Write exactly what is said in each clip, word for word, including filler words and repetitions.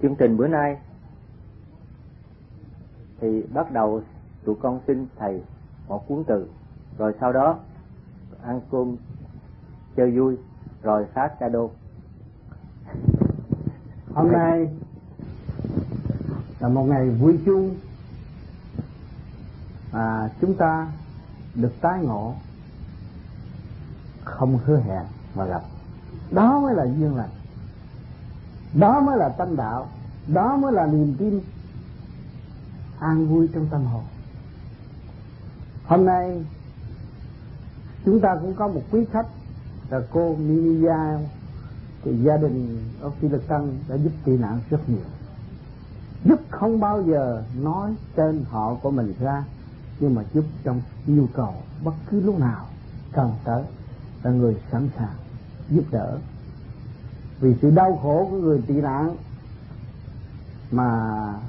chương trình bữa nay thì bắt đầu tụi con xin thầy một cuốn từ, rồi sau đó ăn cơm chơi vui, rồi phát ca đô. Hôm nay là một ngày vui chung, à, chúng ta được tái ngộ, không hứa hẹn mà gặp. Đó mới là duyên lành, đó mới là tâm đạo, đó mới là niềm tin an vui trong tâm hồn. Hôm nay chúng ta cũng có một quý khách là cô Mimi. Thì gia đình ở Phi Lực Tân đã giúp tị nạn rất nhiều, giúp không bao giờ nói tên họ của mình ra, nhưng mà giúp trong nhu cầu bất cứ lúc nào cần tới là người sẵn sàng giúp đỡ. Vì sự đau khổ của người tị nạn mà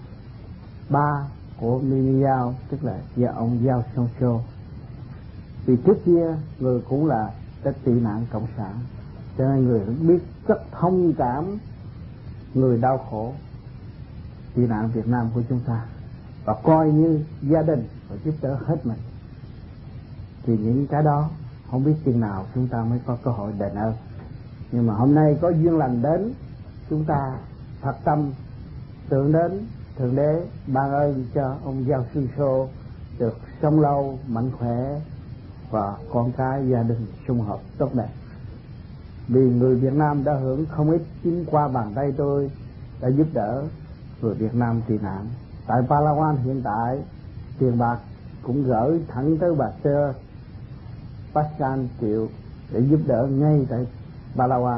ba của Mimi Giao, tức là gia ông Giao Song Sô, vì trước kia người cũng là cái tị nạn cộng sản, cho nên người cũng biết rất thông cảm người đau khổ tị nạn Việt Nam của chúng ta, và coi như gia đình và giúp đỡ hết mình. Thì những cái đó không biết chừng nào chúng ta mới có cơ hội đền ơn. Nhưng mà hôm nay có duyên lành đến, chúng ta thật tâm tưởng đến Thượng Đế ban ơn cho ông Giao Sư Sô được sống lâu, mạnh khỏe và con cái gia đình sum họp tốt đẹp. Vì người Việt Nam đã hưởng không ít chính qua bàn tay tôi đã giúp đỡ người Việt Nam tị nạn. Tại Palawan hiện tại tiền bạc cũng gửi thẳng tới bà Sơ Pascal Triệu để giúp đỡ ngay tại Palawan.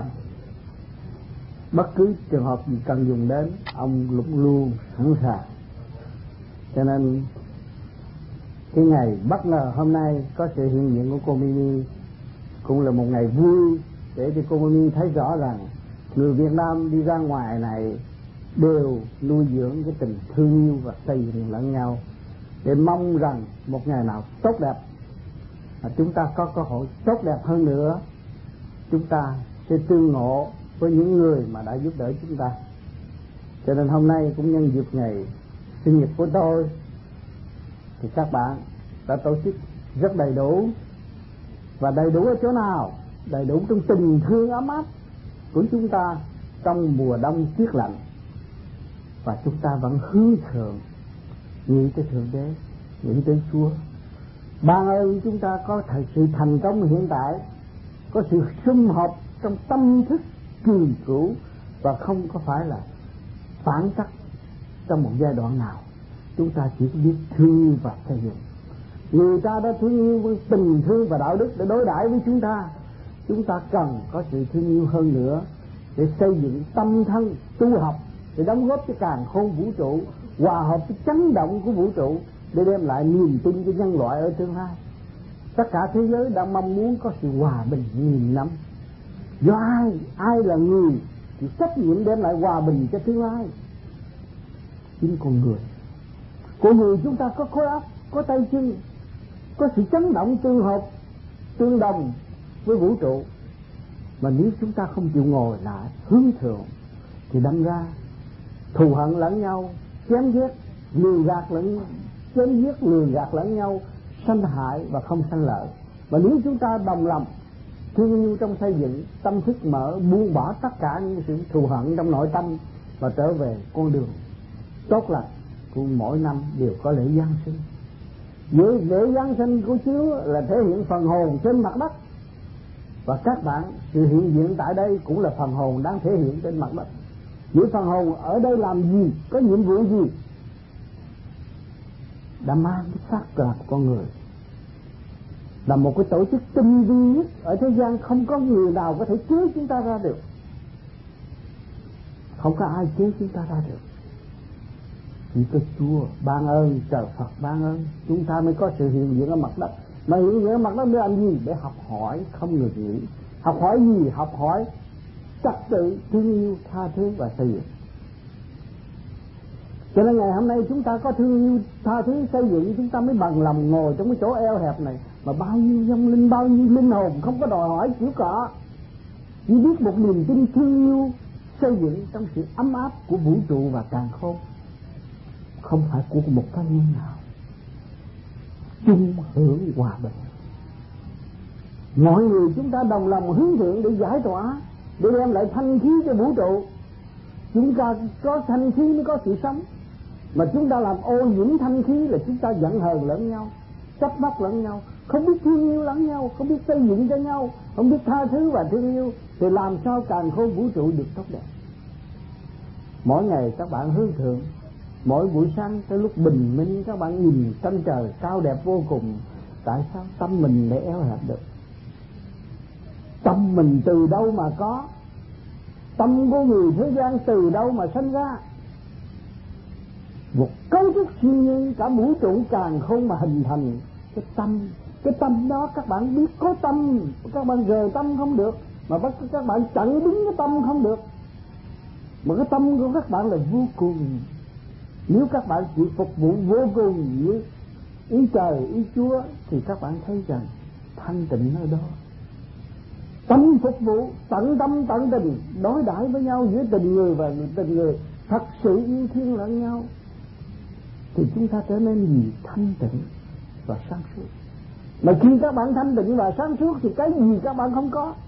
Bất cứ trường hợp gì cần dùng đến, ông luôn luôn sẵn sàng. Cho nên cái ngày bất ngờ hôm nay có sự hiện diện của cô Mimi cũng là một ngày vui, để cho cô Mimi thấy rõ rằng người Việt Nam đi ra ngoài này đều nuôi dưỡng cái tình thương yêu và xây dựng lẫn nhau, để mong rằng một ngày nào tốt đẹp mà chúng ta có cơ hội tốt đẹp hơn nữa, chúng ta sẽ tương ngộ với những người mà đã giúp đỡ chúng ta. Cho nên hôm nay cũng nhân dịp ngày sinh nhật của tôi, thì các bạn đã tổ chức rất đầy đủ. Và đầy đủ ở chỗ nào? Đầy đủ trong tình thương ấm áp của chúng ta trong mùa đông tuyết lạnh. Và chúng ta vẫn hướng thượng, nghĩ tới Thượng Đế, nghĩ tới Chúa. Ban ơn chúng ta có thật sự thành công hiện tại, có sự sum họp trong tâm thức kỳ cửu, và không có phải là phản cách trong một giai đoạn nào. Chúng ta chỉ biết thương yêu và xây dựng. Người ta đã thương yêu với tình thương và đạo đức để đối đãi với chúng ta. Chúng ta cần có sự thương yêu hơn nữa để xây dựng tâm thân tu học, để đóng góp cho càn khôn vũ trụ, hòa hợp với chấn động của vũ trụ, để đem lại niềm tin cho nhân loại ở tương lai. Tất cả thế giới đang mong muốn có sự hòa bình nghìn năm. Do ai? Ai là người thì trách nhiệm đem lại hòa bình cho tương lai? Chính con người. Con người chúng ta có khối óc, có tay chân, có sự chấn động tương hợp, tương đồng với vũ trụ. Mà nếu chúng ta không chịu ngồi lại hướng thượng, thì đâm ra thù hận lẫn nhau, chém giết, lừa gạt lẫn chém giết, lừa gạt lẫn nhau, sanh hại và không sanh lợi. Và nếu chúng ta đồng lòng thương yêu trong xây dựng, tâm thức mở, buông bỏ tất cả những sự thù hận trong nội tâm và trở về con đường tốt lành của mỗi năm đều có lễ Giáng sinh. Với lễ Giáng sinh của Chúa là thể hiện phần hồn trên mặt đất, và các bạn sự hiện diện tại đây cũng là phần hồn đang thể hiện trên mặt đất. Những phần hồn ở đây làm gì, có nhiệm vụ gì? Đã mang cái xác là con người, là một cái tổ chức tinh vi nhất ở thế gian, không có người nào có thể chế chúng ta ra được, không có ai chế chúng ta ra được. Chỉ có Chúa ban ơn, trời Phật ban ơn, chúng ta mới có sự hiện diện ở mặt đất. Mà hiện diện ở mặt đất để làm gì? Để học hỏi không ngừng nghỉ. Học hỏi gì? Học hỏi trật tự, thương yêu, tha thứ và xây dựng. Cho nên ngày hôm nay chúng ta có thương yêu, tha thứ, xây dựng, chúng ta mới bằng lòng ngồi trong cái chỗ eo hẹp này. Mà bao nhiêu vong linh, bao nhiêu linh hồn không có đòi hỏi kiểu cọ, chỉ biết một niềm tin thương yêu, xây dựng trong sự ấm áp của vũ trụ và càn khôn, không phải của một cá nhân nào. Chung hưởng hòa bình, mọi người chúng ta đồng lòng hướng thượng để giải tỏa, để đem lại thanh khí cho vũ trụ. Chúng ta có thanh khí mới có sự sống, mà chúng ta làm ô nhiễm thanh khí là chúng ta giận hờn lẫn nhau, trách móc lẫn nhau, không biết thương yêu lẫn nhau, không biết xây dựng cho nhau, không biết tha thứ và thương yêu, thì làm sao càn khôn vũ trụ được tốt đẹp. Mỗi ngày các bạn hướng thượng, mỗi buổi sáng tới lúc bình minh các bạn nhìn chân trời cao đẹp vô cùng. Tại sao tâm mình để eo hẹp được? Tâm mình từ đâu mà có? Tâm của người thế gian từ đâu mà sinh ra? Một cấu trúc siêu nhiên cả vũ trụ càn khôn mà hình thành cái tâm. Cái tâm đó các bạn biết có tâm, các bạn rời tâm không được, mà bắt các bạn chặn đứng cái tâm không được. Mà cái tâm của các bạn là vô cùng. Nếu các bạn chịu phục vụ vô cùng như ý trời, ý Chúa, thì các bạn thấy rằng thanh tịnh ở đó. Tâm phục vụ, tận tâm tận tình, đối đãi với nhau giữa tình người và tình người, thật sự yêu thương lẫn nhau, thì chúng ta trở nên gì? Thanh tịnh và sáng suốt. Mà khi các bạn thanh tịnh và sáng suốt thì cái gì các bạn không có?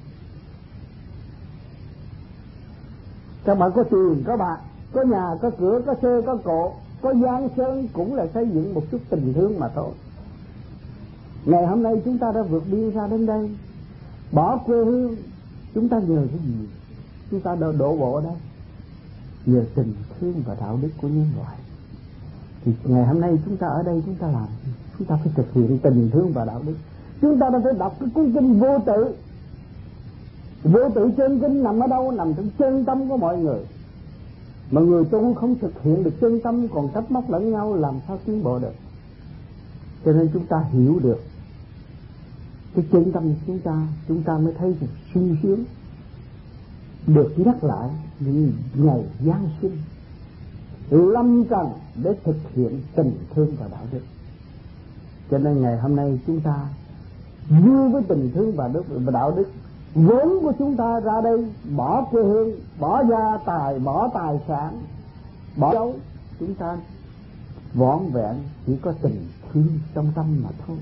Các bạn có tiền, có bạc, có nhà, có cửa, có xe, có cộ, có giang sơn, cũng là xây dựng một chút tình thương mà thôi. Ngày hôm nay chúng ta đã vượt biên ra đến đây, bỏ quê hương, chúng ta nhờ cái gì? Chúng ta đổ, đổ bộ ở đây nhờ tình thương và đạo đức của nhân loại. Thì ngày hôm nay chúng ta ở đây chúng ta làm gì? Chúng ta phải thực hiện tình thương và đạo đức. Chúng ta đã phải đọc cái cuốn kinh vô tự. Vô tự trên kinh nằm ở đâu? Nằm trong chân tâm của mọi người. Mà người tu không thực hiện được chân tâm, còn trách móc lẫn nhau, làm sao tiến bộ được? Cho nên chúng ta hiểu được cái chân tâm của chúng ta, chúng ta mới thấy được sung sướng, được nhắc lại những ngày Giáng sinh lâm trần để thực hiện tình thương và đạo đức. Cho nên ngày hôm nay chúng ta vui với tình thương và đức và đạo đức. Vốn của chúng ta ra đây bỏ quê hương, bỏ gia tài, bỏ tài sản, bỏ dấu, chúng ta vỏn vẹn chỉ có tình thương trong tâm mà thôi.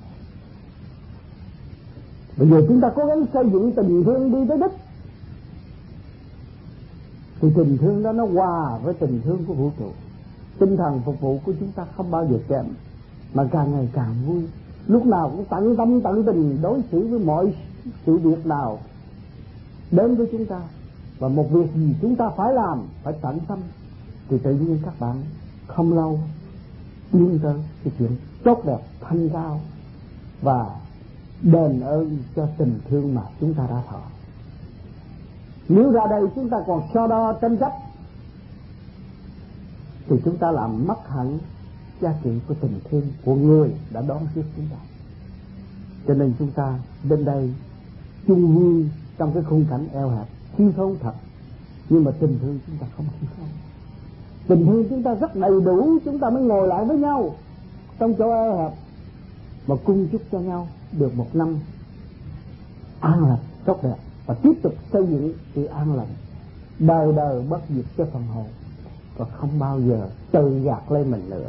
Bây giờ chúng ta cố gắng xây dựng tình thương đi tới đích, thì tình thương đó nó hòa với tình thương của vũ trụ. Tinh thần phục vụ của chúng ta không bao giờ kém, mà càng ngày càng vui. Lúc nào cũng tận tâm tận tình đối xử với mọi sự việc nào đến với chúng ta. Và một việc gì chúng ta phải làm, phải tận tâm, thì tự nhiên các bạn không lâu tiến tới cái chuyện tốt đẹp thanh cao và đền ơn cho tình thương mà chúng ta đã thọ. Nếu ra đây chúng ta còn so đo tranh chấp thì chúng ta làm mất hẳn giá trị của tình thương của người đã đón tiếp chúng ta. Cho nên chúng ta đến đây chung vui trong cái khung cảnh eo hẹp, thiếu thốn thật, nhưng mà tình thương chúng ta không thiếu thốn. Tình thương chúng ta rất đầy đủ, chúng ta mới ngồi lại với nhau trong chỗ eo hẹp mà cung chúc cho nhau được một năm an lành tốt đẹp, và tiếp tục xây dựng sự an lành đời đời bất diệt cho phần hồn, và không bao giờ tự gạt lên mình nữa.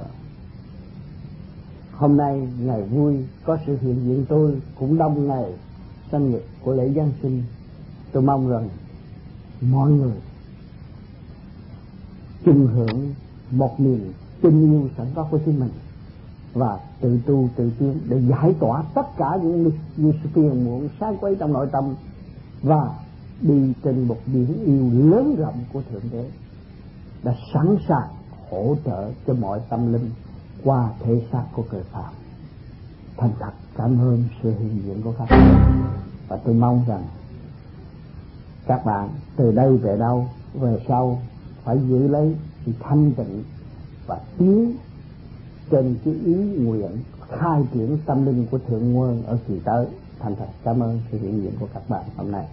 Hôm nay ngày vui có sự hiện diện tôi cũng đông ngày sinh nhật của lễ Giáng sinh. Tôi mong rằng mọi người chung hưởng một niềm tình yêu sẵn có của chính mình và tự tu tự tiến để giải tỏa tất cả những những sự phiền muộn sáng quấy trong nội tâm, và đi trên một biển yêu lớn rộng của Thượng Đế đã sẵn sàng hỗ trợ cho mọi tâm linh qua thể xác của cõi phàm. Thành thật cảm ơn sự hiện diện của các bạn, và tôi mong rằng các bạn từ đây về đâu về sau phải giữ lấy sự thanh tịnh và tiến trên cái ý nguyện khai triển tâm linh của Thượng Nguồn ở kỳ tới. Thành thật cảm ơn sự hiện diện của các bạn hôm nay.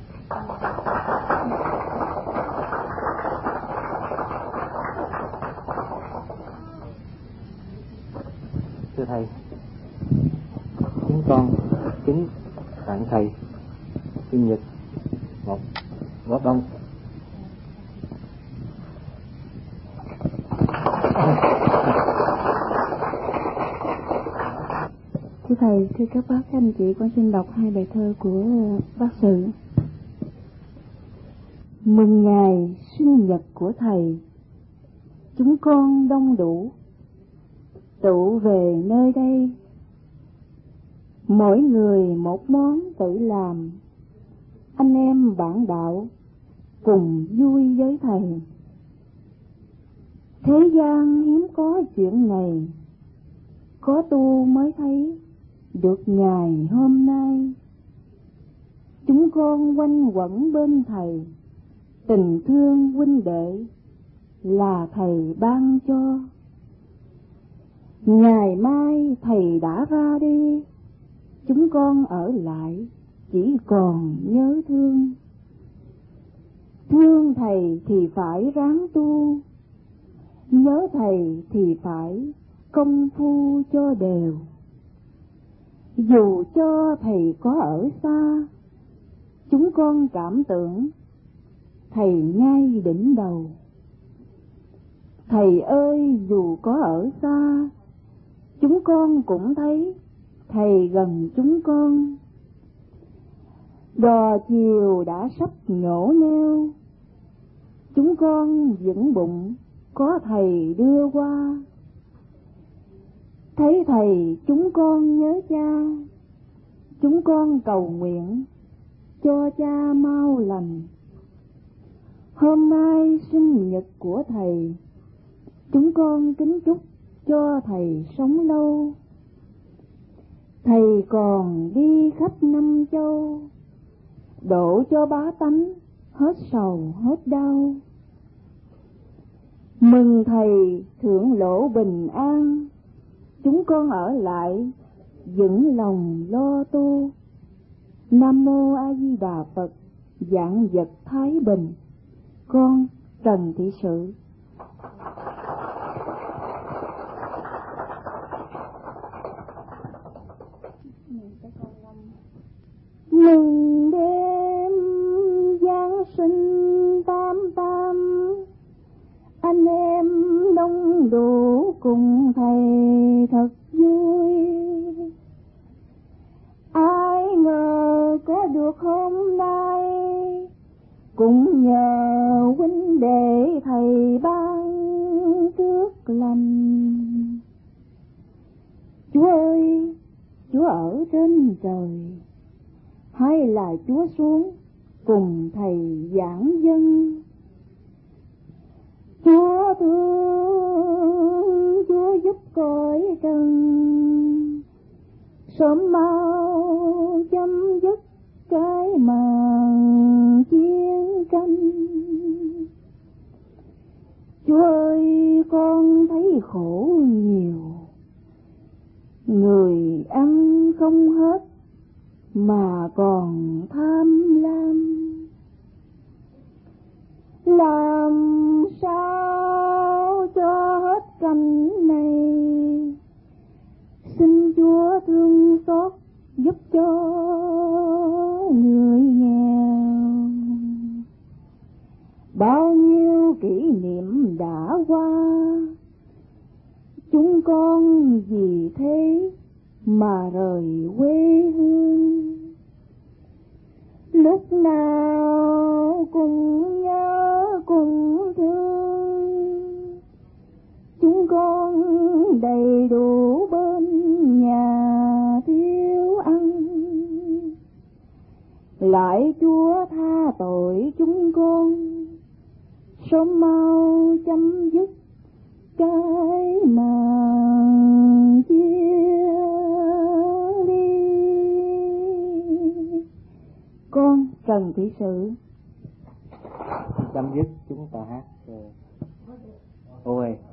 Thưa thầy, chúng con kính tặng thầy sinh nhật một góp bông Thưa thầy, thưa các bác, các anh chị, con xin đọc hai bài thơ của bác Sự. Mừng ngày sinh nhật của thầy, chúng con đông đủ tụ về nơi đây, mỗi người một món tự làm, anh em bạn đạo cùng vui với thầy. Thế gian hiếm có chuyện này, có tu mới thấy được ngày hôm nay. Chúng con quanh quẩn bên thầy, tình thương huynh đệ là thầy ban cho. Ngày mai thầy đã ra đi, chúng con ở lại chỉ còn nhớ thương. Thương thầy thì phải ráng tu, nhớ thầy thì phải công phu cho đều. Dù cho thầy có ở xa, chúng con cảm tưởng thầy ngay đỉnh đầu. Thầy ơi, dù có ở xa, chúng con cũng thấy thầy gần chúng con. Đò chiều đã sắp nhổ neo, chúng con vững bụng có thầy đưa qua. Thấy thầy chúng con nhớ cha, chúng con cầu nguyện cho cha mau lành. Hôm nay sinh nhật của thầy, chúng con kính chúc cho thầy sống lâu. Thầy còn đi khắp năm châu, độ cho bá tánh hết sầu hết đau. Mừng thầy thượng lộ bình an, chúng con ở lại vững lòng lo tu. Nam mô A Di Đà Phật, vạn vật thái bình. Con Trần Thị Sự. Mừng đêm Giáng sinh tam tam, anh em đông đủ cùng thầy thật vui. Ai ngờ có được hôm nay, cũng nhờ huynh đệ thầy ban trước lành. Chúa ơi, Chúa ở trên trời, hay là Chúa xuống cùng thầy giảng dân? Chúa thương, Chúa giúp cõi trần, sớm mau chấm dứt cái màn chiến tranh. Chúa ơi, con thấy khổ nhiều, người ăn không hết mà còn tham lam. Làm sao cho hết cảnh này, xin Chúa thương xót giúp cho người nghèo. Bao nhiêu kỷ niệm đã qua, chúng con vì thế mà rời quê hương. Lúc nào cùng nhớ cùng thương, chúng con đầy đủ bên nhà thiếu ăn. Lại Chúa tha tội chúng con, sớm mau chấm dứt cái màn chia ly. Con Trần Thị Sự. Chấm dứt chúng ta hát ôi.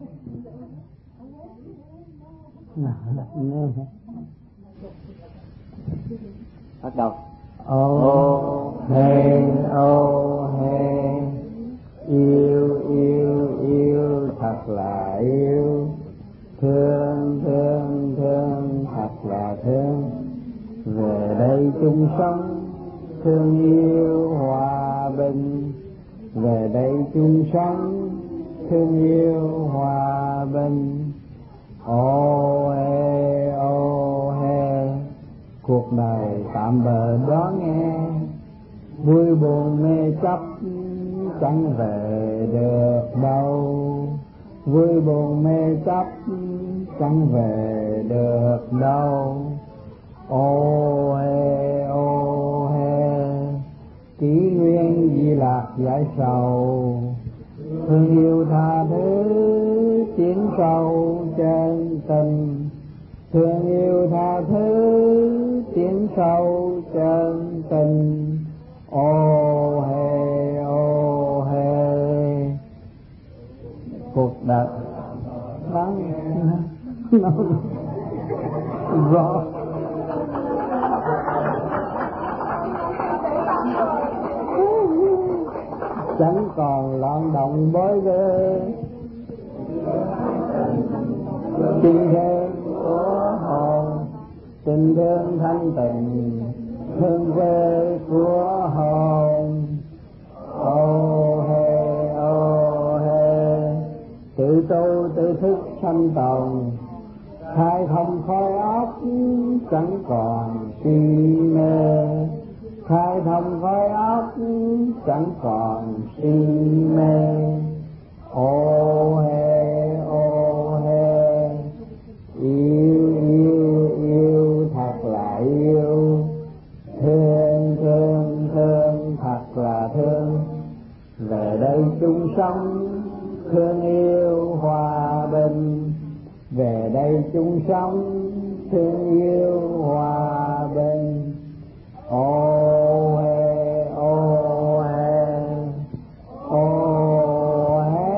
Bắt đầu. Ô hê ô hê, yêu yêu yêu thật là yêu, thương thương thương thật là thương. Về đây chung sống thương yêu hòa bình, về đây chung sống thương yêu hòa bình. Ô hê ô hê, cuộc đời tạm bợ đó nghe, vui buồn mê chấp chẳng về được đâu. Vui buồn mê chấp chẳng về được đâu. Ô hê ô hê, kỷ nguyên di lạc giải sầu, thương yêu tha thứ tiến sâu chân tình. Thương yêu tha thứ tiến sâu chân tình. Ô hê ô hê, cuộc đời nó nó rõ chẳng còn loạn động bối rối. Tình thương của hồn, tình thương thanh tịnh, hương quê của hồn. Ô hê ô hê, tự tu tự thức sanh tồn, khai thông khói óc chẳng còn si mê. Khai thông khói óc chẳng còn si mê. Ô hê ô hê, yêu yêu yêu thật là yêu, thương thương thương thật là thương. Về đây chung sống thương yêu hòa bình. Về đây chung sống thương yêu hòa bình. Ô hê ô hê ô hê.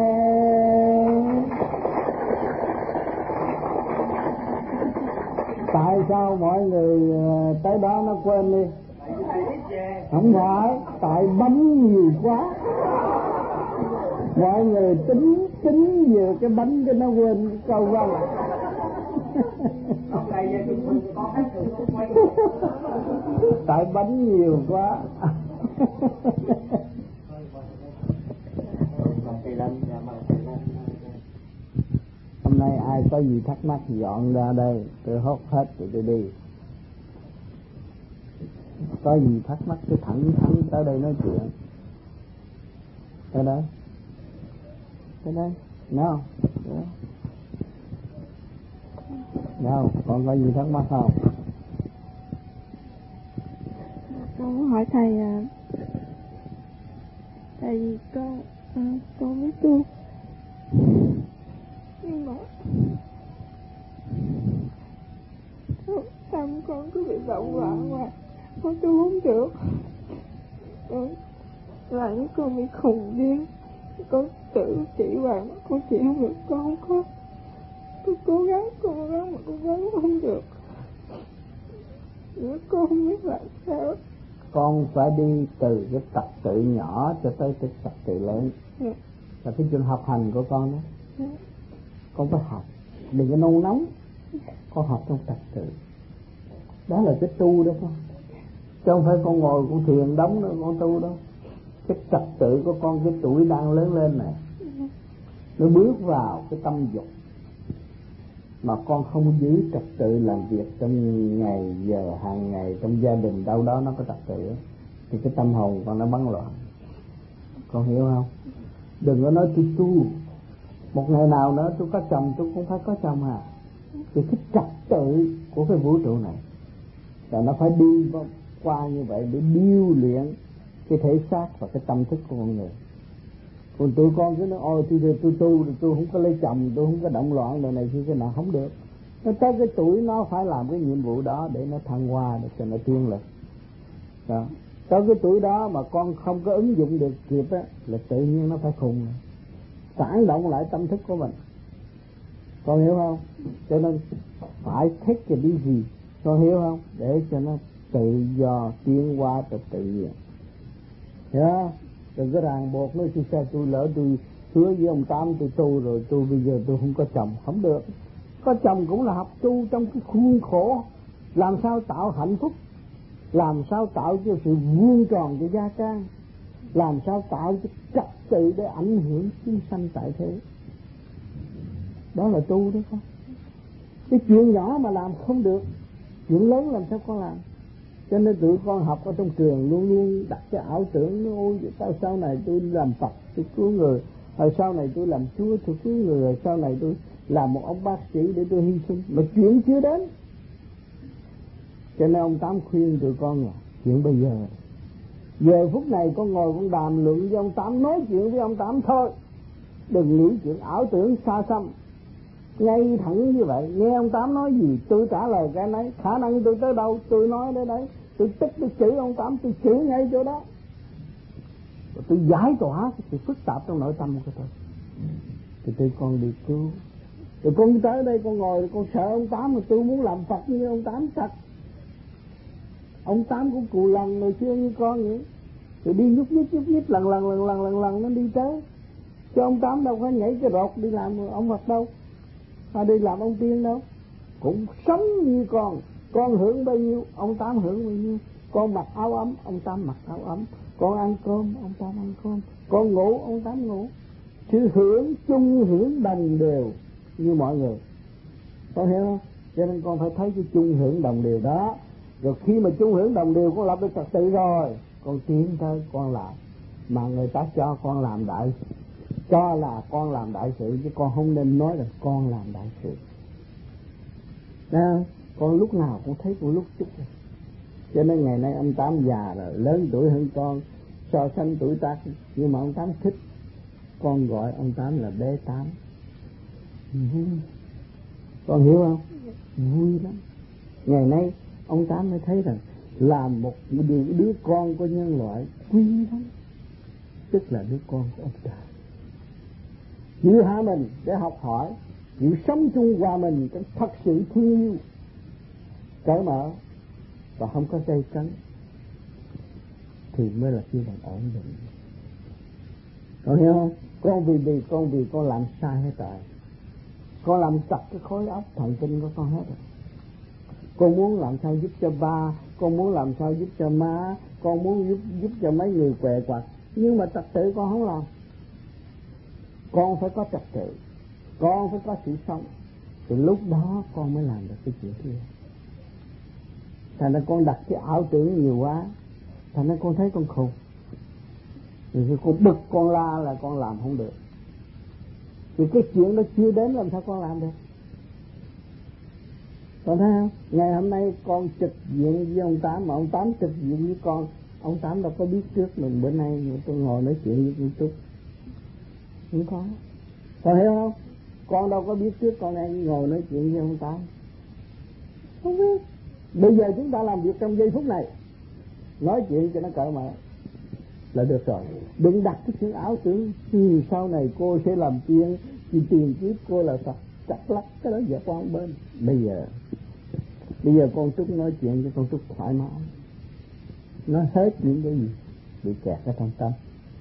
Tại sao mọi người tới đó nó quên đi? Không phải, tại bánh nhiều quá. Mọi người tính tính về cái bánh cho nó quên cái câu văn. Tại bánh nhiều quá. Hôm nay ai có gì thắc mắc dọn ra đây, tôi hốt hết rồi tôi đi. Có gì thắc mắc cứ thẳng thắn tới đây nói chuyện. Tới đây, tới đây, nào, nào, còn có gì thắc mắc không? Con muốn hỏi thầy à, tại vì con à, con biết tu nhưng mà tâm con cứ bị động loạn hoài, con tu không được. Con là những con bị khùng điên, con tự chỉ hoài mà con chỉ không được. Con không có, con cố gắng cố gắng mà con vẫn không được. Nếu con không biết làm sao. Con phải đi từ cái trật tự nhỏ cho tới cái trật tự lớn. Yeah. Là cái chuyện học hành của con đó. Yeah. Con phải học, đừng có nôn nóng. Yeah. Con học trong trật tự. Đó là cái tu đó con. Chứ không phải con ngồi con thiền đóng nữa con tu đâu. Cái trật tự của con, cái tuổi đang lớn lên này, yeah, nó bước vào cái tâm dục mà con không giữ trật tự làm việc trong ngày giờ hàng ngày trong gia đình đâu đó nó có trật tự thì cái tâm hồn con nó bấn loạn. Con hiểu không? Đừng có nói tôi tu, một ngày nào nữa tôi có chồng tôi cũng phải có chồng à. Thì cái trật tự của cái vũ trụ này là nó phải đi qua như vậy để điêu luyện cái thể xác và cái tâm thức của con người. Còn tụi con cứ nói ôi tôi tôi tu tôi, tôi không có lấy chồng, tôi không có động loạn đời này kia cái nào không được. Nó tới cái tuổi nó phải làm cái nhiệm vụ đó để nó thăng hoa, để cho nó tiến lên. Đó. Tới cái tuổi đó mà con không có ứng dụng được kịp á là tự nhiên nó phải khùng, phản động lại tâm thức của mình. Con hiểu không? Cho nên phải thích cái đi gì, con hiểu không? Để cho nó tự do tiến hóa từ tự nhiên. Hiểu không? Đừng có ràng buộc nói tôi sao tôi lỡ tôi hứa với ông Tám tôi tu rồi tôi bây giờ tôi không có chồng. Không được. Có chồng cũng là học tu trong cái khuôn khổ. Làm sao tạo hạnh phúc, làm sao tạo cho sự vuông tròn cho gia can. làm sao tạo cái trật tự để ảnh hưởng chúng sanh tại thế. Đó là tu đấy con. Cái chuyện nhỏ mà làm không được, chuyện lớn làm sao con làm. Cho nên tụi con học ở trong trường luôn luôn đặt cái ảo tưởng, nó ôi tao sau này tôi làm Phật tôi cứu người, rồi sau này tôi làm Chúa tôi cứu người, rồi sau này tôi làm một ông bác sĩ để tôi hy sinh, mà chuyện chưa đến. Cho nên ông Tám khuyên tụi con là chuyện bây giờ, giờ phút này con ngồi con đàm luận với ông Tám, nói chuyện với ông Tám thôi, đừng nghĩ chuyện ảo tưởng xa xăm. Ngay thẳng như vậy, nghe ông Tám nói gì tôi trả lời cái nấy, khả năng tôi tới đâu tôi nói đến đấy. Tôi tức tôi chửi ông Tám, tôi chửi ngay chỗ đó, rồi tôi giải tỏa cái sự phức tạp trong nội tâm của tôi, thì tôi con đi cứu. Rồi con tới đây con ngồi con sợ ông Tám, mà tôi muốn làm Phật như ông Tám thật. Ông Tám cũng cù lần hồi xưa như con vậy, rồi đi nhúc nhích nhúc nhích lần lần lần lần lần lần nó đi tới. Chứ ông Tám đâu có nhảy cái rột đi làm ông Phật đâu, hay đi làm ông Tiên đâu. Cũng sống như con, con hưởng bao nhiêu ông Tám hưởng bao nhiêu. Con mặc áo ấm ông Tám mặc áo ấm, con ăn cơm ông Tám ăn cơm, con ngủ ông Tám ngủ. Sự hưởng chung hưởng đồng đều như mọi người, con hiểu không? Cho nên con phải thấy cái chung hưởng đồng đều đó. Rồi khi mà chung hưởng đồng đều con lập được trật tự rồi, con tiến tới con làm. Mà người ta cho con làm đại, cho là con làm đại sự, chứ con không nên nói là con làm đại sự. Đó, con lúc nào cũng thấy con lúc chút rồi. Cho nên ngày nay ông Tám già rồi, lớn tuổi hơn con, so sánh tuổi tác, nhưng mà ông Tám thích con gọi ông Tám là bé Tám. Vui, con hiểu không? Vui lắm. Ngày nay ông Tám mới thấy rằng làm một đứa, đứa con của nhân loại quý lắm, tức là đứa con của ông Trời. Chịu hạ mình để học hỏi, chịu sống chung hòa mình trong thật sự thương yêu, cởi mở và không có dây cấn, thì mới là kêu bằng ổn định. Con hiểu không? Con vì vì con vì con làm sai hết rồi, con làm chặt cái khối óc thần kinh của con hết rồi. Con muốn làm sao giúp cho ba, con muốn làm sao giúp cho má, con muốn giúp giúp cho mấy người què quặt, nhưng mà trật tự con không làm. Con phải có trật tự, con phải có sự sống, thì lúc đó con mới làm được cái chuyện kia. Thành ra con đặt cái ảo tưởng nhiều quá, thành ra con thấy con khùng. Rồi con bực con la là con làm không được. Thì cái chuyện đó chưa đến làm sao con làm được. Con thấy không? Ngày hôm nay con trực diện với ông Tám, mà ông Tám trực diện với con, ông Tám đâu có biết trước mình bữa nay tôi ngồi nói chuyện với con Trúc. Không có. Con hiểu không? Con đâu có biết trước con đang ngồi nói chuyện với ông Tám. Không biết. Bây giờ chúng ta làm việc trong giây phút này, nói chuyện cho nó cởi mở là được rồi. Đừng đặt cái chuyện ảo tưởng ừ, sau này cô sẽ làm tiên, thì tiền kiếp cô là Phật, chắc lắc cái đó giờ con bên. Bây giờ Bây giờ con Trúc nói chuyện cho con Trúc thoải mái, nói hết những cái gì bị kẹt ở trong tâm.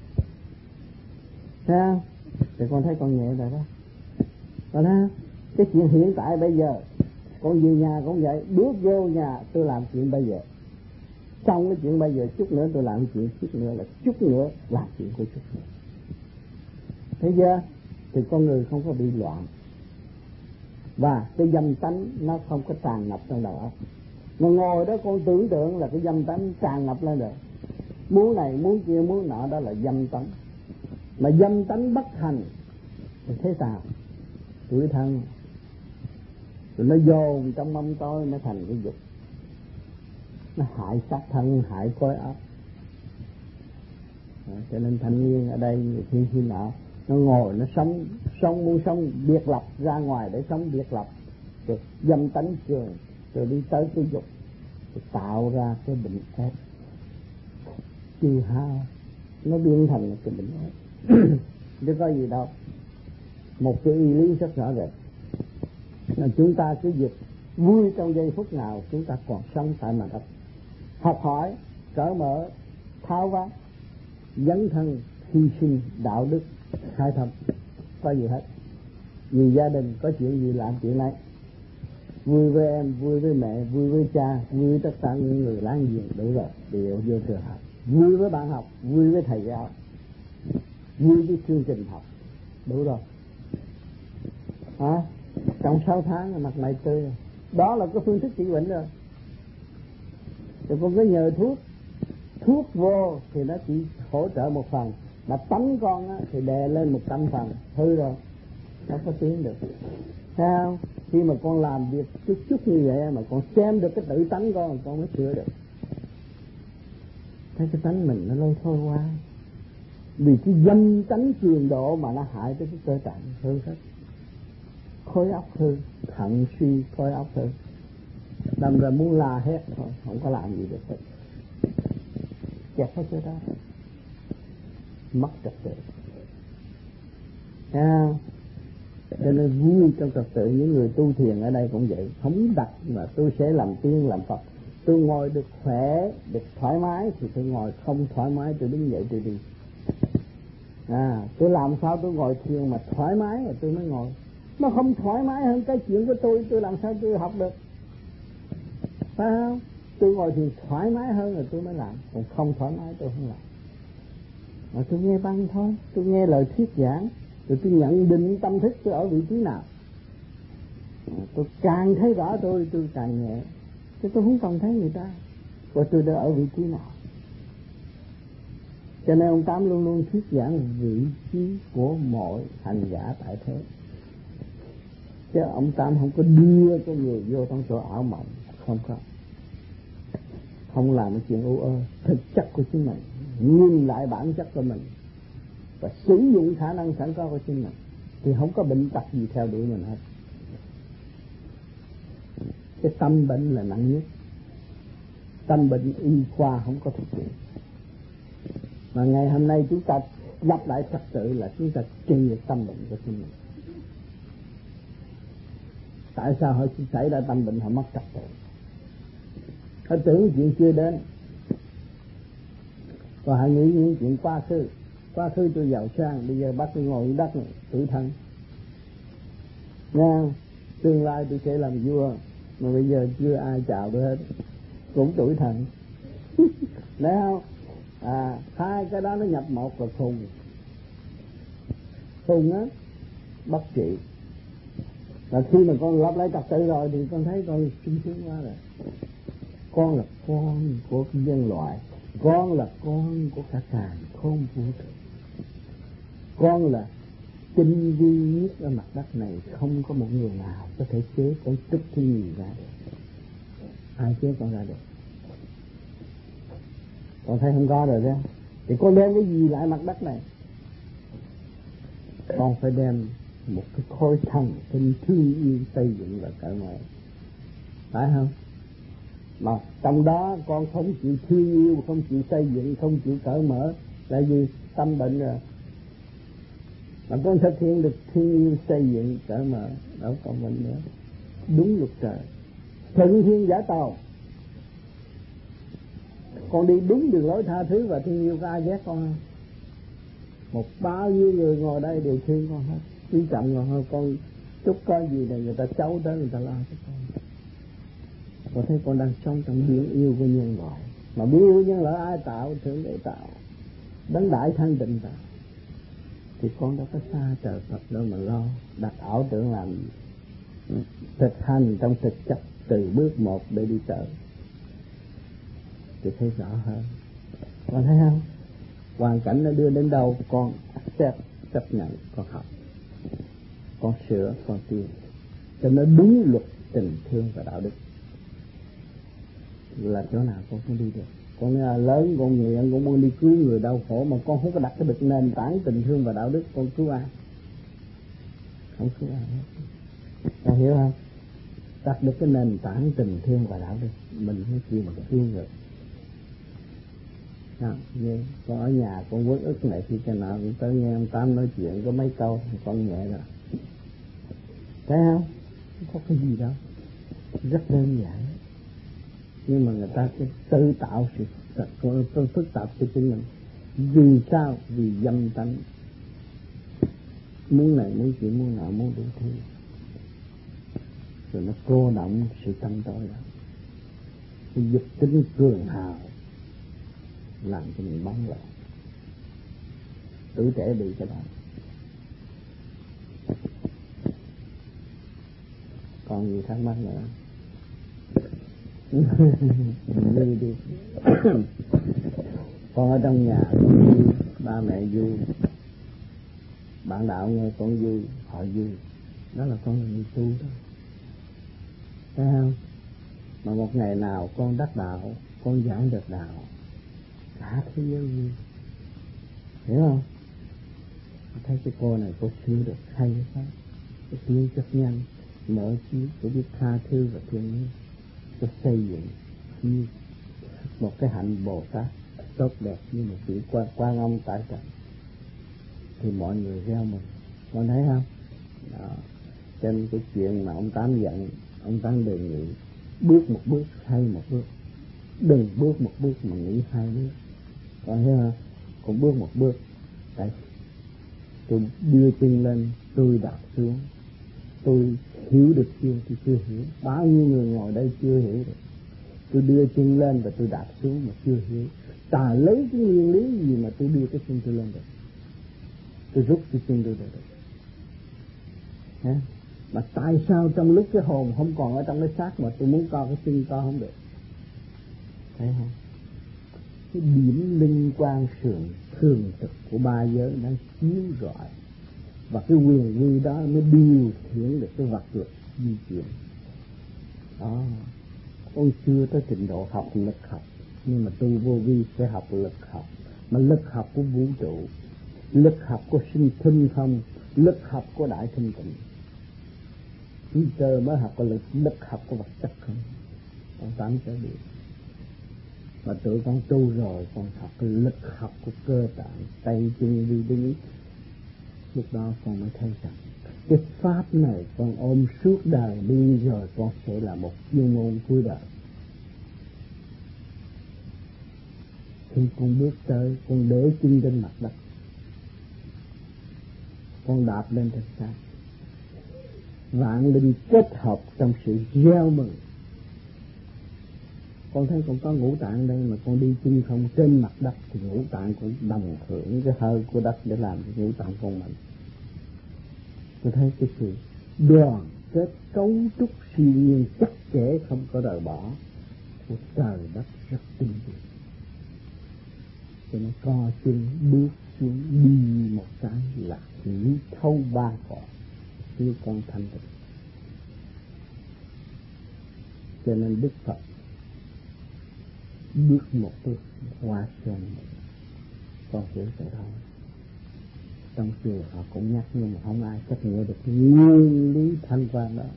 Sao? Thì con thấy con nhẹ rồi đó. Còn ha, cái chuyện hiện tại bây giờ, con về nhà con vậy, bước vô nhà tôi làm chuyện bây giờ, xong cái chuyện bây giờ chút nữa tôi làm chuyện, chút nữa là chút nữa làm chuyện của chút nữa. Thấy chưa? Thì con người không có bị loạn, và cái dâm tánh nó không có tràn ngập trong đầu óc. Mà ngồi đó con tưởng tượng là cái dâm tánh tràn ngập lên rồi, muốn này muốn kia muốn nọ, đó là dâm tánh. Mà dâm tánh bất hành thì thế sao? Tuổi thân rồi nó dồn trong mâm tối, nó thành cái dục, nó hại xác thân, hại khối óc. Cho nên thanh niên ở đây nhiều khi khi nọ nó ngồi nó sống, sống muốn sống biệt lập, ra ngoài để sống biệt lập, rồi dâm tánh trường, rồi đi tới cái dục, rồi tạo ra cái bệnh ép tiêu hao, nó biến thành cái bệnh ép. Chứ có gì đâu. Một cái y lý rất rõ rệt là chúng ta cứ việc vui trong giây phút nào chúng ta còn sống tại mặt đất, học hỏi, cởi mở, tháo vát, dấn thân, hy sinh, đạo đức, khai thâm, có gì hết. Vì gia đình có chuyện gì làm chuyện này, vui với em, vui với mẹ, vui với cha, vui với tất cả những người láng giềng, đủ rồi, đều vô trường hợp. vui với bạn học, vui với thầy giáo, vui với chương trình học, đủ rồi. À, trong sáu tháng là mặt mày tươi rồi. Đó là cái phương thức trị bệnh rồi. Rồi con có nhờ thuốc, thuốc vô thì nó chỉ hỗ trợ một phần, mà tánh con á, thì đè lên một trăm phần, hư rồi, nó có tiến được. Sao? Khi mà con làm việc chút chút như vậy mà con xem được cái tự tánh con, con mới sửa được. Thấy cái tánh mình nó lôi thôi quá, vì cái dâm tánh cường độ mà nó hại tới cái cơ tạng hư hết, khối óc hư, thận suy, khối óc hư, đâm ra muốn la hết thôi, không có làm gì được hết, kẹt hết chỗ đó, mất trật tự. À, cho nên vui trong trật tự. Những người tu thiền ở đây cũng vậy, không đặt mà tôi sẽ làm tiên làm Phật, tôi ngồi được khỏe, được thoải mái thì tôi ngồi, không thoải mái tôi đứng dậy tôi đi. À, tôi làm sao tôi ngồi thiền mà thoải mái rồi tôi mới ngồi. Nó không thoải mái hơn cái chuyện của tôi, tôi làm sao tôi học được, phải không? Tôi ngồi thiền thoải mái hơn rồi tôi mới làm, còn không thoải mái tôi không làm. Mà tôi nghe băng thôi, tôi nghe lời thuyết giảng, rồi tôi nhận định tâm thức tôi ở vị trí nào. Tôi càng thấy rõ tôi, tôi càng nhẹ, chứ tôi không còn thấy người ta, và tôi đã ở vị trí nào. Cho nên ông Tám luôn luôn thuyết giảng vị trí của mọi hành giả tại thế. Chứ ông Tám không có đưa cho người vô trong chỗ ảo mộng, không có. Không làm cái chuyện u ơ, thực chất của chính mình, nhìn lại bản chất của mình và sử dụng khả năng sẵn có của chính mình, thì không có bệnh tật gì theo đuổi mình hết. Cái tâm bệnh là nặng nhất. Tâm bệnh y khoa không có thực hiện. Mà ngày hôm nay chúng ta lặp lại trật tự là chúng ta trị được tâm bệnh của chính mình. Tại sao họ xảy ra tâm bệnh, họ mất trật tự? Họ tưởng chuyện chưa đến, và họ nghĩ những chuyện quá khứ. Quá khứ tôi giàu sang, bây giờ bắt tôi ngồi đất này, tự thân. Nha, tương lai tôi sẽ làm vua, mà bây giờ chưa ai chào tôi hết, cũng tuổi thần. Đấy không? À, hai cái đó nó nhập một là khùng. Khùng á, bất trị. Và khi mà con lặp lại trật tự rồi thì con thấy con sung sướng quá rồi. Con là con của nhân loại, con là con của cả càn khôn vũ trụ, con là tinh vi nhất ở mặt đất này, không có một người nào có thể chế con tức thiên nhiên ra được. Ai chế con ra được? Con thấy không có rồi đó. Thì con đem cái gì lại mặt đất này? Con phải đem một cái khối thần tinh thương yêu xây dựng và cởi mở, phải không? Mà trong đó con không chịu thương yêu, không chịu xây dựng, không chịu cởi mở, là gì? Tâm bệnh rồi. Mà con thực hiện được thương yêu, xây dựng, cởi mở, đâu còn bệnh nữa. Đúng luật trời, thuận thiên giả tàu. Con đi đúng đường lối tha thứ và thương yêu, có ai ghét con không? Một bao nhiêu người ngồi đây đều thương con hết, quý trọng con hơn. Con chút có gì này người ta cháu tới người ta lo cho con. Con thấy con đang sống trong biển yêu của nhân loại. Mà biển yêu của nhân loại ai tạo? Thượng Đế tạo, đấng đại thanh tịnh tạo. Thì con đâu có xa trời Phật đâu mà lo đặt ảo tưởng làm gì. Thực hành trong thực chất từ bước một để đi tới thì thấy rõ hơn. Con thấy không? Hoàn cảnh nó đưa đến đâu con accept, chấp nhận, con học, con sửa, con tiến, cho nó đúng luật tình thương và đạo đức. Là chỗ nào con không đi được. Con là lớn, con nguyện, con muốn đi cứu người đau khổ, mà con không có đặt cái được nền tảng tình thương và đạo đức, con cứu ai? Không cứu ai hết. Con hiểu không? Đặt được cái nền tảng tình thương và đạo đức, mình mới chịu mà cứu được. À, như con ở nhà con quất ức này khi cái nào cũng tới nghe ông Tám nói chuyện có mấy câu con nhẹ rồi, thấy không? Không có cái gì đâu, rất đơn giản, nhưng mà người ta sẽ tự tạo sự phức, phức tạp cho chính mình. Vì sao? Vì dâm tánh, muốn này muốn chuyện, muốn nọ muốn đủ thứ, rồi nó cô động sự tâm tối đó, cái dục tính cường hào, làm cho mình bắn lại. Tuổi trẻ bị cái đó. Còn gì thắc mắc nữa? Đi đi. Con ở trong nhà vui, ba mẹ vui, bạn đạo nghe con vui, họ vui, đó là con là người tu đó, thấy không? Mà một ngày nào con đắc đạo, con giảng được đạo, cả thế giới vui, hiểu không? Thấy cái cô này cô sửa được hay quá, cái tiếng rất nhanh, mở trí, cô biết tha thứ và thương yêu, cô xây dựng như một cái hạnh Bồ Tát tốt đẹp như một vị quan quan âm tại trận, thì mọi người reo mừng, con thấy không? Đó. Trên cái chuyện mà ông Tám giận, ông Tám đề nghị bước một bước hay một bước, đừng bước một bước mà nghĩ hai bước, con thấy không? Con bước một bước, tại tôi đưa chân lên, tôi đặt xuống, tôi hiểu được chưa thì chưa hiểu, bao nhiêu người ngồi đây chưa hiểu được. Tôi đưa chân lên và tôi đạp xuống mà chưa hiểu. Ta lấy cái nguyên lý gì mà tôi đưa cái chân tôi lên được, tôi rút cái chân tôi được. Hả? Mà tại sao trong lúc cái hồn không còn ở trong cái xác mà tôi muốn co cái chân co không được? Thấy không? Cái điểm linh quan sườn thường thực của ba giới đang chiếu rọi, và cái quyền quy đó mới điều khiển được cái vật lực di chuyển. Đó. Ôi chưa tới trình độ học lực học, nhưng mà tu vô vi sẽ học lực học, mà lực học của vũ trụ, lực học của sinh thinh không, lực học của đại thanh tịnh. Chúng tôi mới học cái lực, lực học của vật chất không, con Tám sẽ biết. Mà tụi con tu rồi còn học cái lực học của cơ tạng, tay chân đi đứng. Lúc đó con mới thấy rằng cái pháp này con ôm suốt đời đi rồi, con sẽ là một chuyên môn cuối đời. Khi con bước tới, con để chân trên mặt đất, con đạp lên trên xác, vạn linh kết hợp trong sự reo mừng. Con thấy con có ngũ tạng đây mà con đi chân không trên mặt đất, thì ngũ tạng cũng đồng hưởng cái hơi của đất để làm cho ngũ tạng con mạnh. Tôi thấy cái sự đoàn kết cấu trúc siêu nhiên chắc chẽ không có rời bỏ của trời đất rất tinh vi. Cho nên co chân bước xuống đi một cái là hiểu thấu ba cõi như con thanh tịnh. Cho nên Đức Phật bước một bước hoa sen, con hiểu vậy thôi. Trong chùa họ cũng nhắc, nhưng mà không ai chấp nhận được nguyên lý thanh quan đó.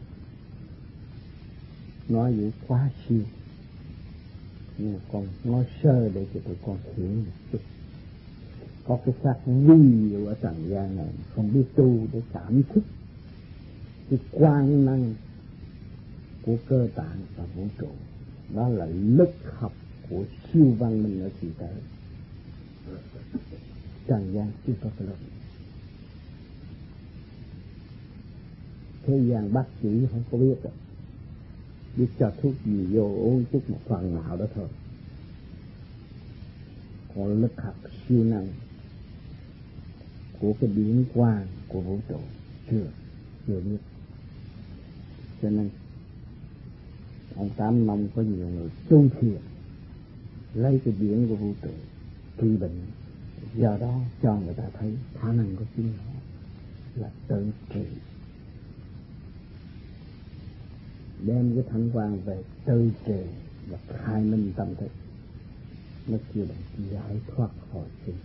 Nói vậy quá siêu, nhưng mà con nói sơ để cho tụi con hiểu một chút. Có cái xác vi diệu ở trần gian này, không biết tu để cảm thức cái quan năng của cơ tạng và vũ trụ. Đó là lực học của siêu văn minh ở thị tế. Trần gian chưa có cái lực. Thế gian bác sĩ không có biết rồi, biết cho thuốc gì vô uống chút một phần nào đó thôi. Còn lực học siêu năng của cái điển quang của vũ trụ chưa chưa biết. Cho nên ông Tám mong có nhiều người tu thiền lấy cái điển của vũ trụ trị bệnh, do đó cho người ta thấy khả năng của chính họ là tự trị, đem cái thanh quan về tự trị và khai minh tâm thức, nó kêu là giải thoát khỏi sinh.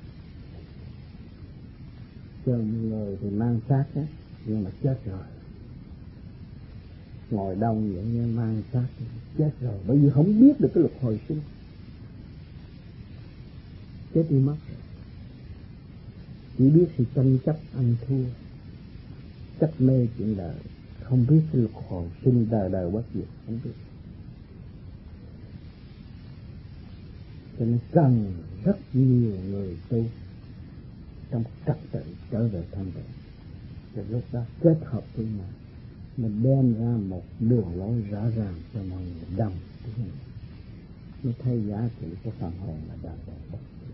Cho người thì mang xác á, nhưng mà chết rồi, ngồi đông vậy nhưng mang xác chết rồi, bởi vì không biết được cái luật hồi sinh, chết đi mất. Chỉ biết sự tranh chấp ăn thua, chấp mê chuyện đời, không biết cái luật hồi sinh đời đời bất diệt, không biết. Cho nên cần rất nhiều người tu trong trật tự trở về thanh tịnh. Rồi lúc đó kết hợp với nhau, mình đem ra một đường lối rõ ràng cho mọi người đồng. mới thấy giá trị của phần hồn là đã có bất diệt,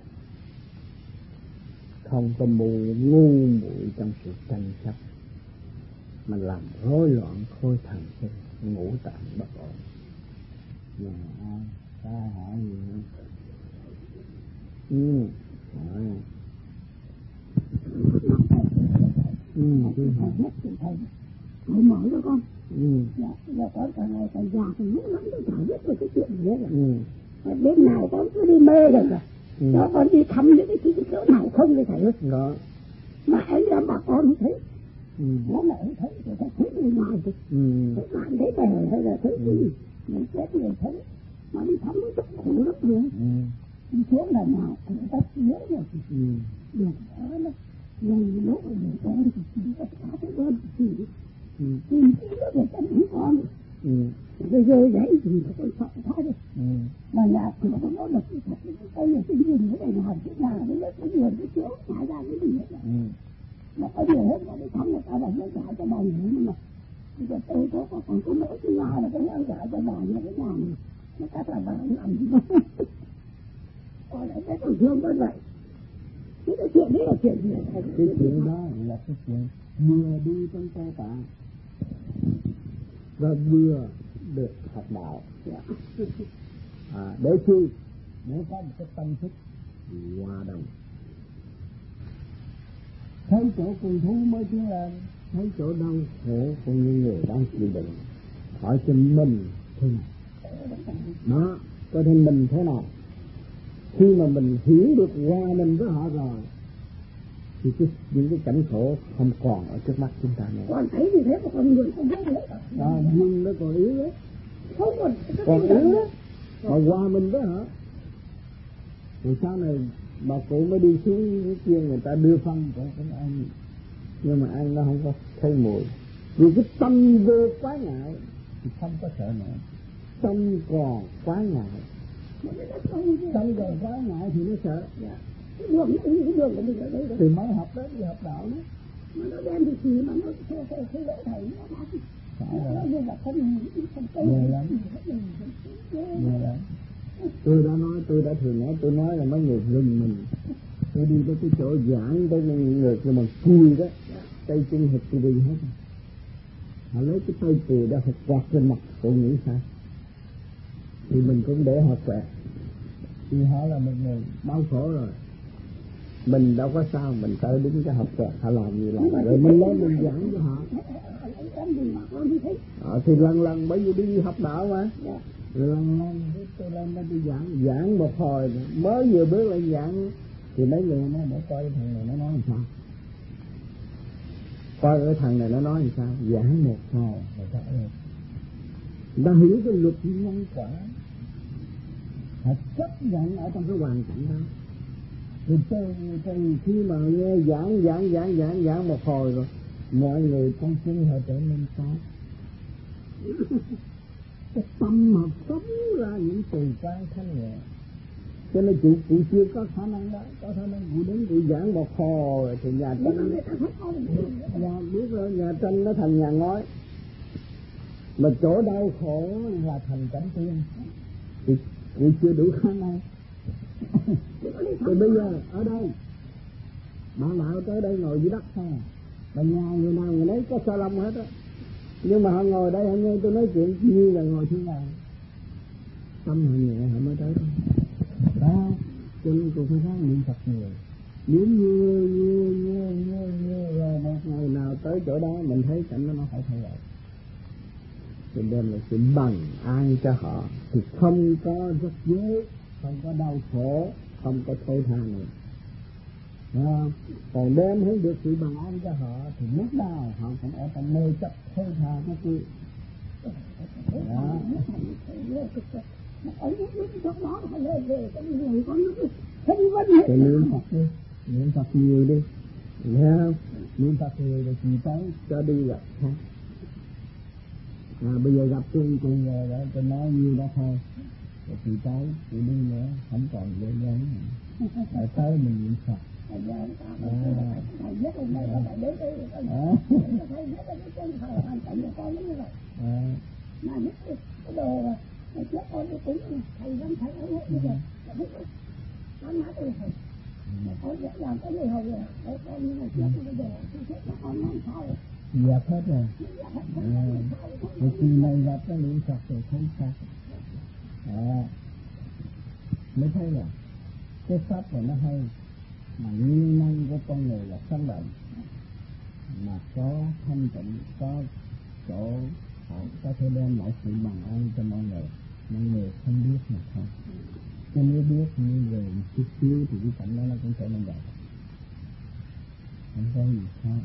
không có mù ngu muội trong sự tranh chấp mà làm rối loạn khối thần kinh, ngũ tạng bất ổn. Nhà ai ta hỏi gì nữa? Ừ, hỏi. Ừ, cứ hỏi. Thầy mở cho con. Ừ. Dạ, dạ con cả ngày cả già thì lúc lắm tôi chả biết về cái chuyện gì hết rồi. Ừ. Đêm nào con cứ đi mê rồi rồi. Ừ. Đó con đi thăm những cái chỗ nào không thì thầy ơi. Đó. Mà hãy ra bà con thấy. Ừ. Nó lại thấy, người ta thấy người ngoài thì. Ừ. Thấy bạn thấy bè hay là thấy cái gì. Người chết người thấy. Mà đi thăm nó rất khổ lắm rồi. Ừ. Đi xuống là nào thì người ta nhớ rồi. Ừ. Được đó nó. Nhưng lúc mà người con thì chỉ có cả cái đơn thì Ừ. thì chỉ có người ta nghĩ con. Ừ. Bây giờ đấy thì nó còn sợ quá đi. Ừ. Mà nhà cửa nó nói là cái thật cái cây là cái rừng cái này làm cái nhà nó lấy cái vườn cái chỗ thả ra cái gì hết. Ừ. Mà có nhiều hết mà đi thăm người ta là nó trả cho bà nữa mà. Bây giờ tôi có còn có mỗi cái nhà là cái nó trả cho bà như cái nhà này. Nó chắc là bà làm gì đâu. Còn lại cái tổn thương con vậy. Cái chuyện đấy là chuyện gì? Cái chuyện đó là cái chuyện vừa đi trong cơ tạng và vừa được học đạo. À, để chi? Để có một cái tâm thức hòa đồng. Thấy chỗ cùng thú mới tiến lên, thấy chỗ đau khổ của những người đang chịu đựng, hỏi cho mình thế nào. Đó, coi thêm mình thế nào. Khi mà mình hiểu được hòa mình với họ rồi thì cái, những cái cảnh khổ không còn ở trước mắt chúng ta nữa. Còn thấy như thế mà con người không biết nữa. Đó, nhưng nó còn yếu đấy. Không còn Còn yếu đấy. Mà hòa mình với họ. Rồi sau này bà cụ mới đi xuống cái kia người ta đưa phân cho cũng ăn. Nhưng mà ăn nó không có thấy mùi. Vì cái tâm vô quá ngại thì không có sợ nữa. Tâm còn quá ngại. Tâm còn quá ngại thì nó sợ. Cái đường, cái đường của mình ở đây đó. Thì mới học đó, đi học đạo đó. Mà nó đem thì gì mà nó theo theo theo lễ thầy nó bác. Nó như là không không tây. Nhiều lắm. Nhiều lắm. Tôi đã nói, tôi đã thường nói, tôi nói là mấy người rừng mình. Tôi đi tới cái chỗ giảng tới những người kia bằng cùi đó. Tay chân hệt cùi hết. Họ lấy cái tay cùi đó họ quạt trên mặt, tôi nghĩ sao? Thì mình cũng để họ quẹt. Thì họ là một người đau khổ rồi. Mình đâu có sao, mình tới đứng cái học quẹt, họ làm gì làm. Rồi mình lấy mình giảng cho họ. Ờ, thì lần lần bởi vì đi học đạo mà. Rồi lần lần tôi lên đó đi giảng, giảng một hồi mới vừa bước lên giảng thì mấy người nói để coi cái thằng này nó nói làm sao. Coi cái thằng này nó nói làm sao, giảng một hồi rồi ta ơi. Ta hiểu cái luật nhân quả. Họ chấp nhận ở trong cái hoàn cảnh đó. Thì từ, từ khi mà nghe giảng giảng giảng giảng giảng một hồi rồi mọi người con chân họ trở nên tốt. Cái tâm mà sống ra những từ quan thanh nhẹ. Cho nên cụ cụ chưa có khả năng đó, có khả năng cụ đến cụ giảng một hồi thì nhà tranh nhà biết rồi, nhà tranh nó thành nhà ngói. Mà chỗ đau khổ là thành cảnh tiên. Thì cụ chưa đủ khả năng. Thì bây giờ ở đây bạn nào tới đây ngồi dưới đất thôi, mà nhà người nào người nấy có sa lông hết á, nhưng mà họ ngồi đây họ nghe tôi nói chuyện như là ngồi thiên đàng. Tâm họ nhẹ họ mới tới đó. Cho nên cô phải nói niệm Phật nhiều, niệm nhiều nhiều nhiều nhiều nhiều rồi một ngày nào tới chỗ đó mình thấy cảnh đó nó phải thay đổi. Thì đem là sự bằng an cho họ thì không có rất giới, không có đau khổ, không có thối tha nữa. À, còn đem thấy được sự bằng an cho họ thì lúc nào họ cũng ở trong mê chấp thối tha cái kia. Đó. Thì niệm Phật đi, niệm Phật nhiều đi, nghe không? Niệm Phật nhiều rồi chị tới cho đi gặp ha. À, bây giờ gặp tôi cùng rồi đó, tôi nói nhiêu đó thôi. Rồi chị tới, chị đi nữa, không còn dễ dàng nữa. Tại tới mình niệm Phật. À. À. Thầy chết con tôi cũng thầy vẫn thầy ở hết bây giờ. Nói nói tôi thầy. Con sẽ làm cái này hồi rồi. Để con như này chết bây giờ. Tôi chết là con nói sao rồi. Dẹp hết rồi. Rồi khi này gặp cái niệm Phật rồi không sao. À, mới thấy là cái pháp này nó hay, mà nguyên năng của con người là sống động, mà có thanh tịnh, có chỗ họ có thể đem lại sự bằng an cho mọi người. Mọi người không biết mà thôi. Chứ nếu biết như về một chút xíu thì cái cảnh đó nó cũng trở nên vậy. Không có gì sao.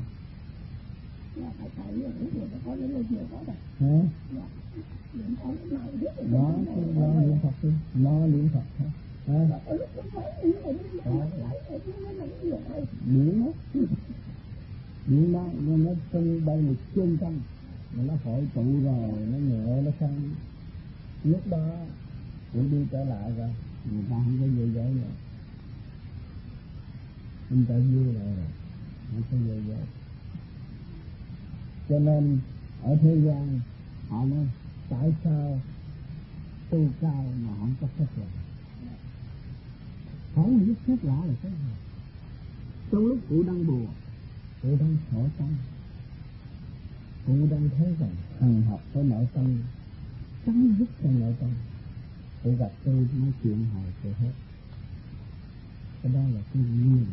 Hả? Nó nó niệm Phật đi, nó niệm Phật thôi. Hả? Niệm đó, niệm đó, nhưng nó trong đây là chân tâm, mà nó hội tụ rồi, nó nhẹ, nó sang lúc đó cũng đi trở lại rồi, người ta không có vui vẻ nữa, người ta vui lại rồi, không có vui vẻ. Cho nên ở thế gian họ nói tại sao tu cao mà không có phép lạ? Không biết phép lạ là cái gì? Trong lúc cụ đang buồn, cụ đang khổ tâm, cụ đang thấy rằng hằng học với nội tâm, chấm dứt trong nội tâm, cụ gặp tôi nói chuyện hồi tôi hết. Cái đó là cái duyên,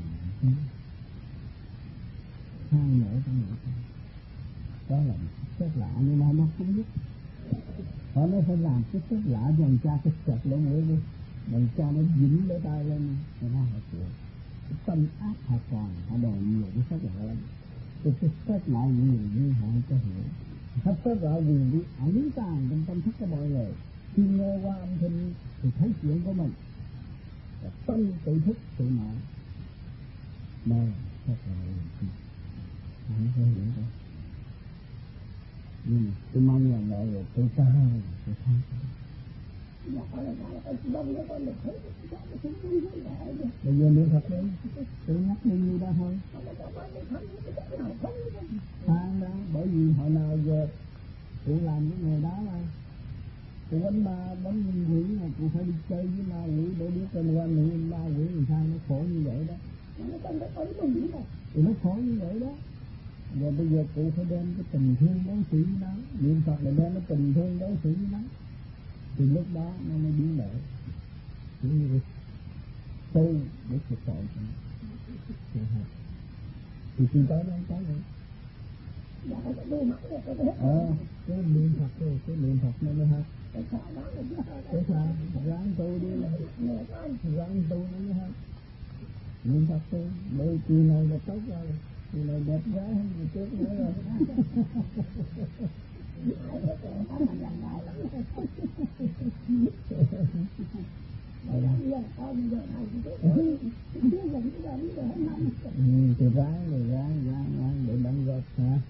sang nổi trong nội tâm. Đó là phép lạ, nhưng mà nó không biết. Họ nói phải làm cái phép lạ dần cha cái sạch lỗ mũi đi, dần cha nó dính lỗ tai lên, người ta họ chịu. Cái tâm ác họ còn, họ đòi nhiều cái phép lạ lắm. Cái cái phép lạ những người như họ không có hiểu. Hết phép lạ quyền đi ẩn tàng trong tâm thức của mọi người. Khi nghe qua âm thanh thì thấy chuyện của mình, và tâm tự thức tự mở. Đây phép lạ quyền không có hiểu đâu. Nhưng mà tôi mong là mọi người tôi cao, tôi không. Bây giờ niệm Phật đi, tôi nhắc như như đó thôi. Khoan đó, bởi vì hồi nào giờ tôi làm cái nghề đó mà. Tôi đánh ma, đánh quỷ mà tôi phải đi chơi với ma quỷ để biết tên quan niệm ma quỷ làm sao nó khổ như vậy đó. Thì nó khổ như vậy đó. Rồi bây giờ cụ phải đem cái tình thương đối xử với nó, niệm Phật là đem cái tình thương đối xử với nó, thì lúc đó nó mới biến đổi. Chỉ như tu để thực tội cho nó. Thì khi tới nó không tới nữa. Ờ, cái niệm Phật thôi, cái niệm Phật nó mới hết. Cái sao? Ráng tu đi, ráng tu nó mới hết. Niệm Phật tu, bởi kỳ này là tốt rồi. Thì này đẹp quá hơn người trước nữa rồi. Ừ, thì ráng rồi ráng ráng ráng để đóng góp hả?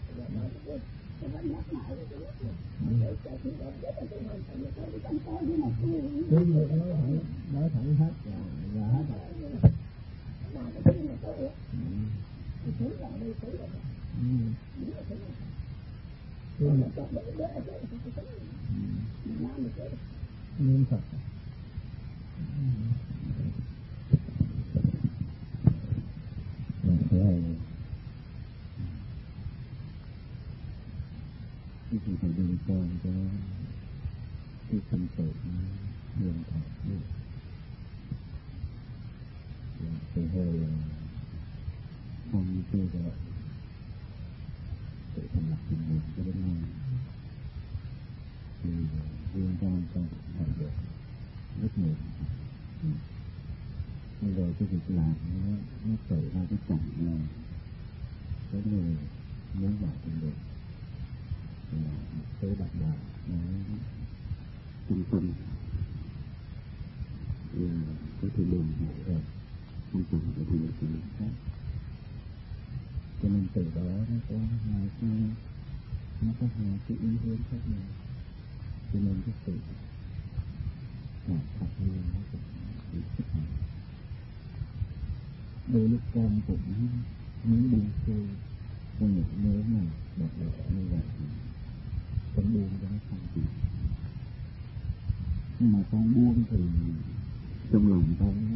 Cứ việc nói thẳng, nói thẳng hết là hết rồi. Niệm Phật. Cái gì phải đưa con cho cái tâm sự niệm Phật đi. Từ hồi không chưa rồi tự thành lập tình nguyện cho đến nay thì riêng con con học được rất nhiều. Bây giờ cái việc làm nó nó xảy ra cái cảnh là có người muốn vào tình nguyện là một số bạn bè nó trung tâm có thể đồng hộ rồi không cần phải đi được người khác. Cho nên từ đó nó có hai cái nó có hai cái ý hướng khác nhau. Cho nên cái sự là thật luôn nó cũng bị thích hợp. Đôi lúc con cũng muốn buông xuôi cho những nếu mà đặc biệt như vậy thì cũng buông cho nó không chịu. con buông thì trong lòng con